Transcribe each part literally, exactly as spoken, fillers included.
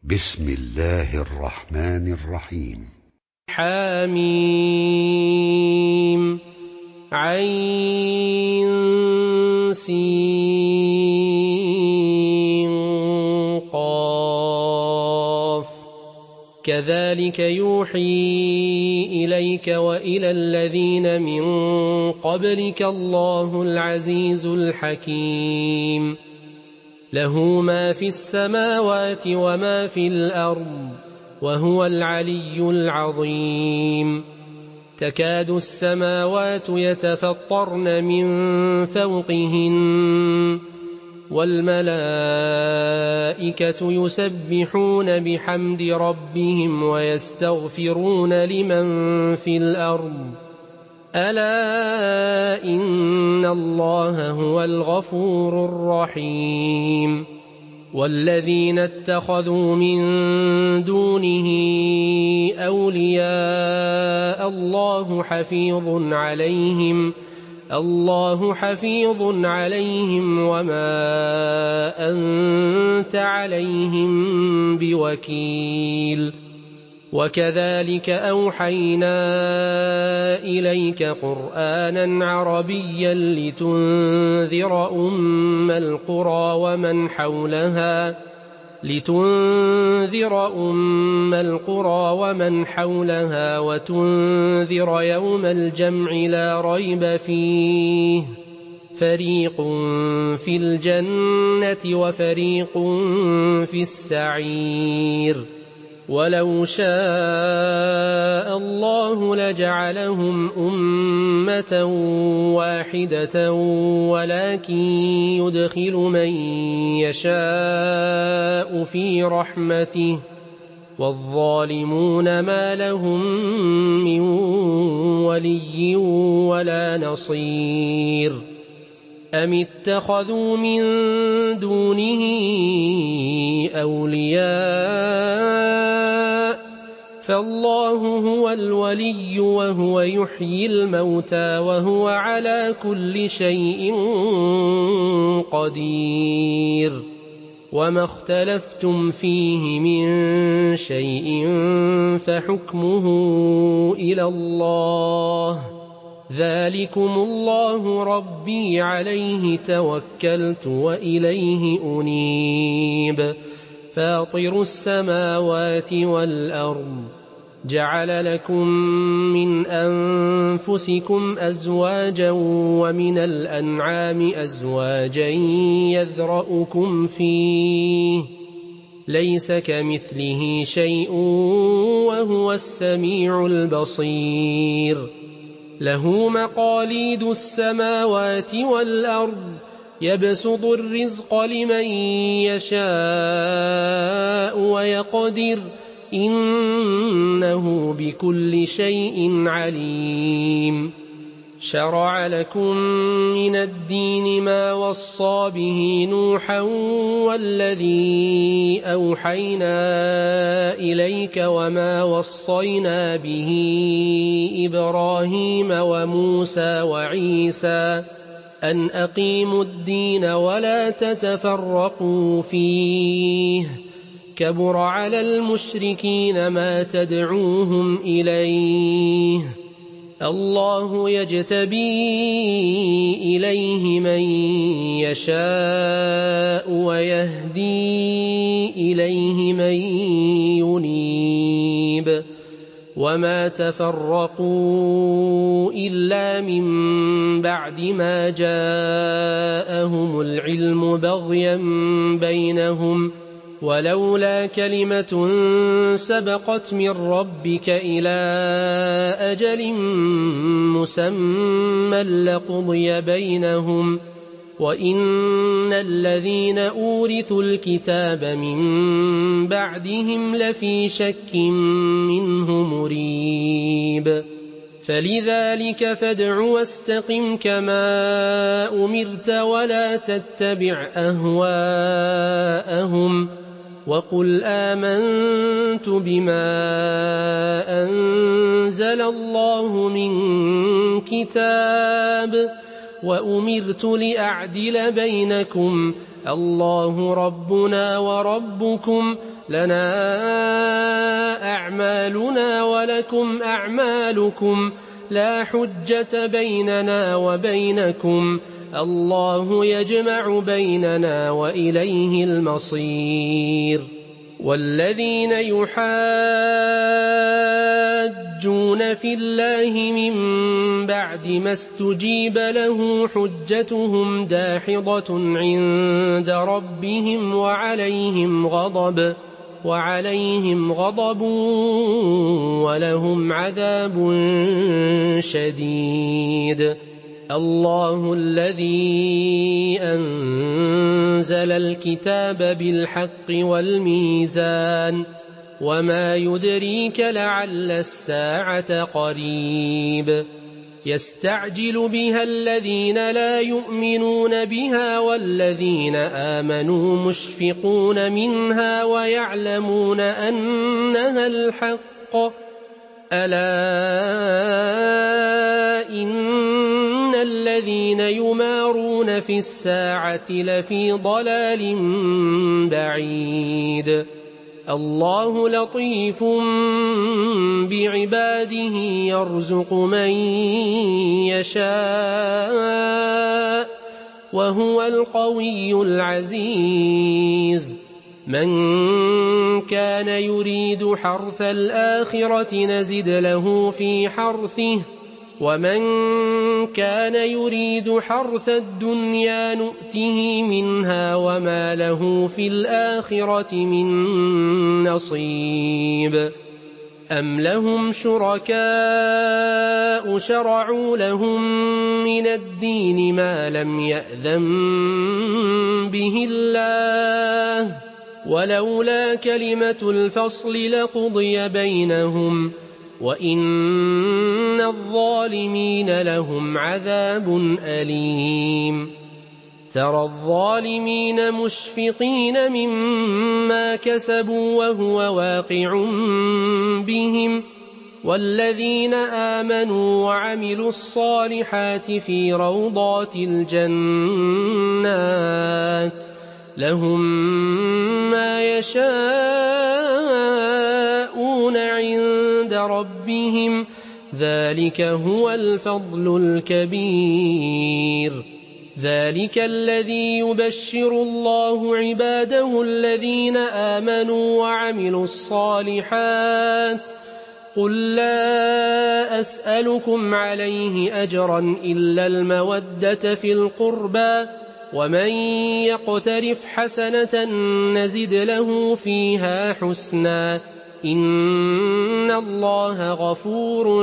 بسم الله الرحمن الرحيم. حميم عين سين قاف كذلك يوحي إليك وإلى الذين من قبلك الله العزيز الحكيم له ما في السماوات وما في الأرض وهو العلي العظيم تكاد السماوات يتفطرن من فوقهن والملائكة يسبحون بحمد ربهم ويستغفرون لمن في الأرض ألا إن الله هو الغفور الرحيم والذين اتخذوا من دونه أولياء الله حفيظ عليهم الله حفيظ عليهم وما أنت عليهم بوكيل وكذلك أوحينا إليك قرآنا عربيا لتنذر أم القرى ومن حولها لتنذر أم القرى ومن حولها وتنذر يوم الجمع لا ريب فيه فريق في الجنة وفريق في السعير ولو شاء الله لجعلهم أمة واحدة ولكن يدخل من يشاء في رحمته والظالمون ما لهم من ولي ولا نصير أم اتخذوا من دونه أولياء فالله هو الولي وهو يحيي الموتى وهو على كل شيء قدير وما اختلفتم فيه من شيء فحكمه إلى الله ذلكم الله ربي عليه توكلت وإليه أنيب فاطر السماوات والأرض جعل لكم من أنفسكم أزواجا ومن الأنعام أزواجا يذرأكم فيه ليس كمثله شيء وهو السميع البصير له مقاليد السماوات والأرض يبسط الرزق لمن يشاء ويقدر إنه بكل شيء عليم شرع لكم من الدين ما وصى به نوحا والذي أوحينا إليك وما وصينا به إبراهيم وموسى وعيسى أن أقيموا الدين ولا تتفرقوا فيه كبر على المشركين ما تدعوهم إليه الله يجتبي إليه من يشاء ويهدي إليه من ينيب وما تفرقوا إلا من بعد ما جاءهم العلم بغيا بينهم ولولا كلمة سبقت من ربك إلى أجل مسمى لقضي بينهم وإن الذين أورثوا الكتاب من بعدهم لفي شك منه مريب فلذلك فادع واستقم كما أمرت ولا تتبع أهواءهم وقل آمنت بما أنزل الله من كتاب وأمرت لأعدل بينكم الله ربنا وربكم لنا أعمالنا ولكم أعمالكم لا حجة بيننا وبينكم الله يجمع بيننا وإليه المصير والذين يحاجون في الله من بعد ما استجيب له حجتهم داحضة عند ربهم وعليهم غضب وعليهم غضب ولهم عذاب شديد الله الذي أنزل الكتاب بالحق والميزان وما يدريك لعل الساعة قريب يستعجل بها الذين لا يؤمنون بها والذين آمنوا مشفقون منها ويعلمون أنها الحق ألا إن الذين يمارون في الساعة لفي ضلال بعيد الله لطيف بعباده يرزق من يشاء وهو القوي العزيز من كان يريد حرث الآخرة نزد له في حرثه ومن كان يريد حرث الدنيا نؤته منها وما له في الآخرة من نصيب أم لهم شركاء شرعوا لهم من الدين ما لم يأذن به الله ولولا كلمة الفصل لقضي بينهم وإن الظالمين لهم عذاب أليم ترى الظالمين مشفقين مما كسبوا وهو واقع بهم والذين آمنوا وعملوا الصالحات في روضات الجنات لهم ما يشاءون عند ربهم ذلك هو الفضل الكبير ذلك الذي يبشر الله عباده الذين آمنوا وعملوا الصالحات قل لا أسألكم عليه أجرا إلا المودة في القربى ومن يقترف حسنة نزد له فيها حسنا إن الله غفور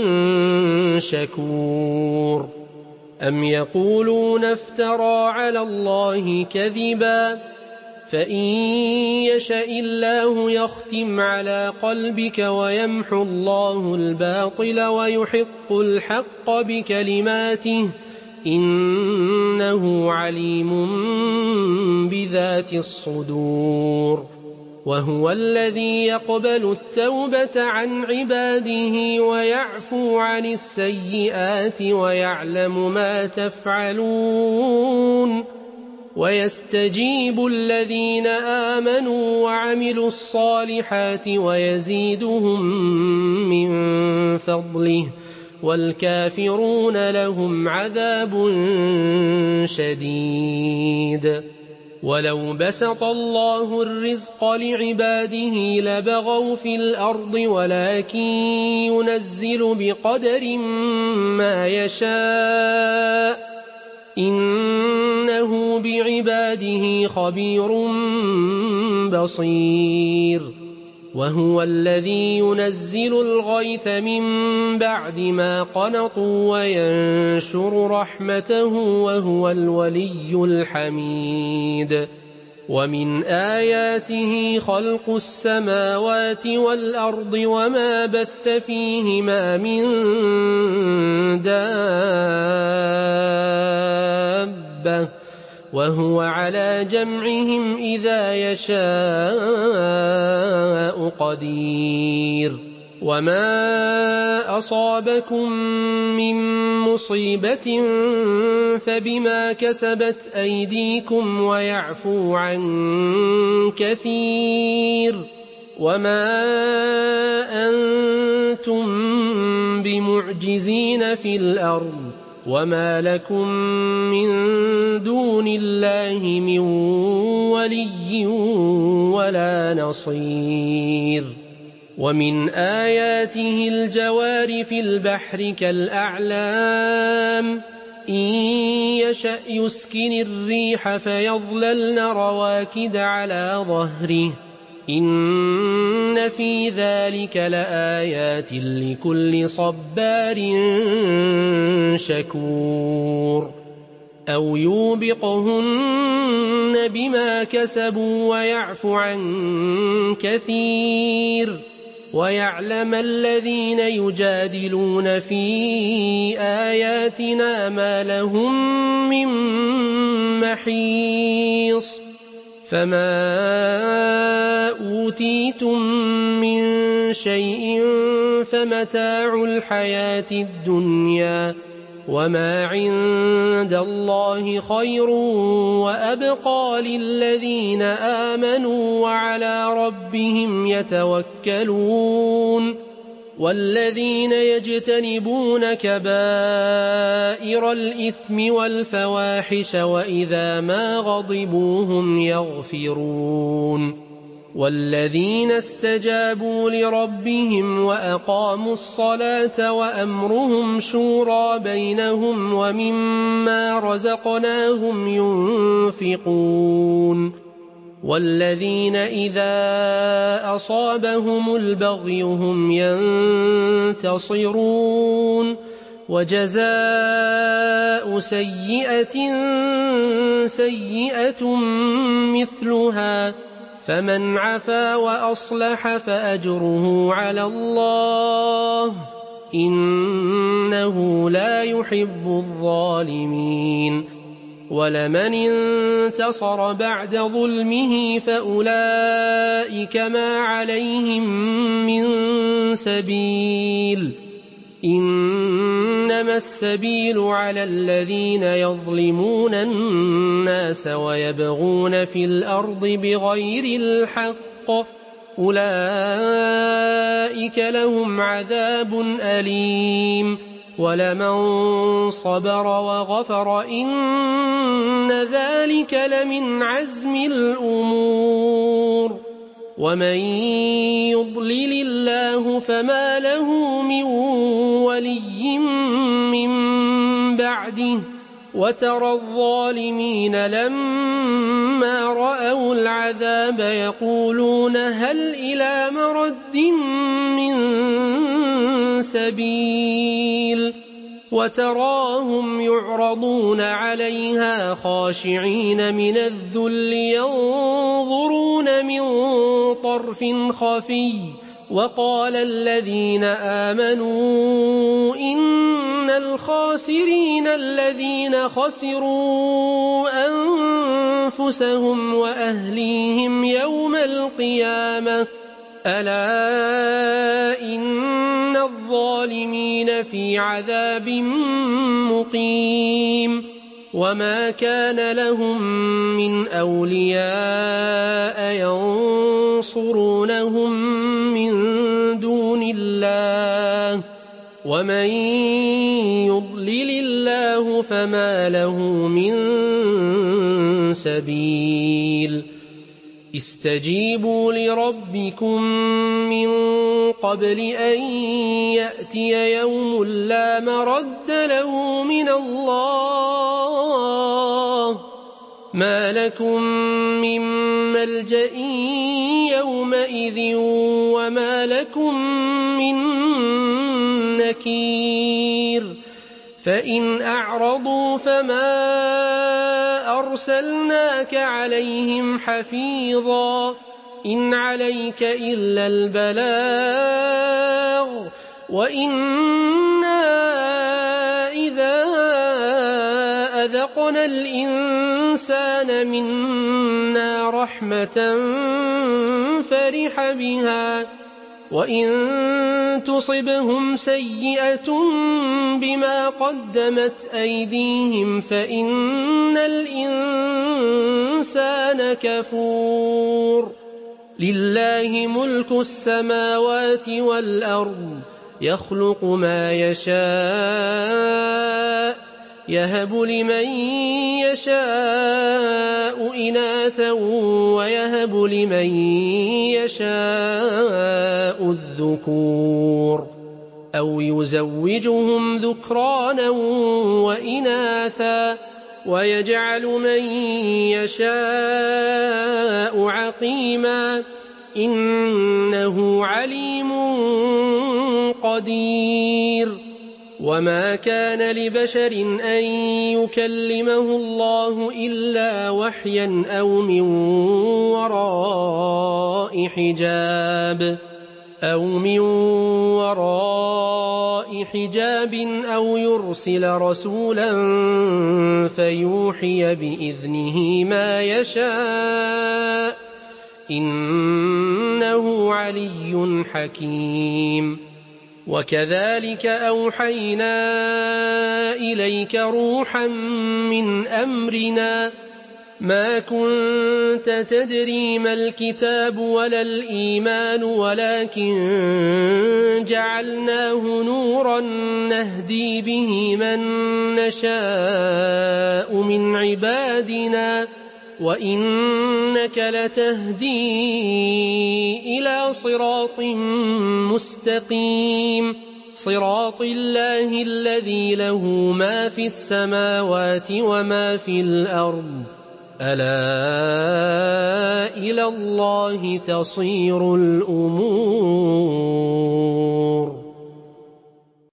شكور أم يقولون افترى على الله كذبا فإن يشاء الله يختم على قلبك ويمحو الله الباطل ويحق الحق بكلماته إنه عليم بذات الصدور وهو الذي يقبل التوبة عن عباده ويعفو عن السيئات ويعلم ما تفعلون ويستجيب الذين آمنوا وعملوا الصالحات ويزيدهم من فضله والكافرون لهم عذاب شديد ولو بسط الله الرزق لعباده لبغوا في الأرض ولكن ينزل بقدر ما يشاء إنه بعباده خبير بصير وهو الذي ينزل الغيث من بعد ما قنطوا وينشر رحمته وهو الولي الحميد ومن آياته خلق السماوات والأرض وما بث فيهما من دابة وهو على جمعهم إذا يشاء قدير وما أصابكم من مصيبة فبما كسبت أيديكم ويعفو عن كثير وما أنتم بمعجزين في الأرض وما لكم من دون الله من ولي ولا نصير ومن آياته الجوار في البحر كالأعلام إن يشأ يسكن الريح فيظللن رواكد على ظهره إن في ذلك لآيات لكل صبار شكور أو يوبقهن بما كسبوا ويعفو عن كثير ويعلم الذين يجادلون في آياتنا ما لهم من محيص فما أوتيتم من شيء فمتاع الحياة الدنيا وما عند الله خير وأبقى للذين آمنوا وعلى ربهم يتوكلون والذين يجتنبون كبائر الإثم والفواحش وإذا ما غضبوا هم يغفرون والذين استجابوا لربهم وأقاموا الصلاة وأمرهم شورى بينهم ومما رزقناهم ينفقون والذين إذا أصابهم البغي هم ينتصرون وجزاء سيئة سيئة مثلها فمن عفا وأصلح فأجره على الله إنه لا يحب الظالمين ولمن انتصر بعد ظلمه فأولئك ما عليهم من سبيل إنما السبيل على الذين يظلمون الناس ويبغون في الأرض بغير الحق أولئك لهم عذاب أليم ولمن صبر وغفر إن ذلك لمن عزم الأمور ومن يضلل الله فما له من ولي من بعده وترى الظالمين لما رأوا العذاب يقولون هل إلى مرد من سبيل وتراهم يعرضون عليها خاشعين من الذل ينظرون من طرف خفي وقال الذين آمنوا إن الخاسرين الذين خسروا أنفسهم وأهليهم يوم القيامة ألا إن الظالمين في عذاب مقيم وما كان لهم من أولياء ينصرونهم من دون الله ومن يضلل الله فما له من سبيل استجيبوا لربكم من قبل أن يأتي يوم لا مرد له من الله ما لكم من ملجأ يومئذ وما لكم من نكير فإن أعرضوا فما أرسلناك عليهم حفيظا إن عليك إلا البلاغ وإنا إذا أذقنا الإنسان منا رحمة فرح بها وإن تصبهم سيئة بما قدمت أيديهم فإن الإنسان كفور لله ملك السماوات والأرض يخلق ما يشاء يهب لمن يشاء إناثا ويهب لمن يشاء الذكور أو يزوجهم ذكرانا وإناثا ويجعل من يشاء عقيما إنه عليم قدير وما كان لبشر أن يكلمه الله إلا وحيا أو من وراء حجاب أو من وراء حجاب أو يرسل رسولا فيوحي بإذنه ما يشاء إنه علي حكيم وكذلك أوحينا إليك روحا من أمرنا ما كنت تدري ما الكتاب ولا الإيمان ولكن جعلناه نورا نهدي به من نشاء من عبادنا وإنك لتهدي إلى صراط مستقيم صراط الله الذي له ما في السماوات وما في الأرض ألا إلى الله تصير الأمور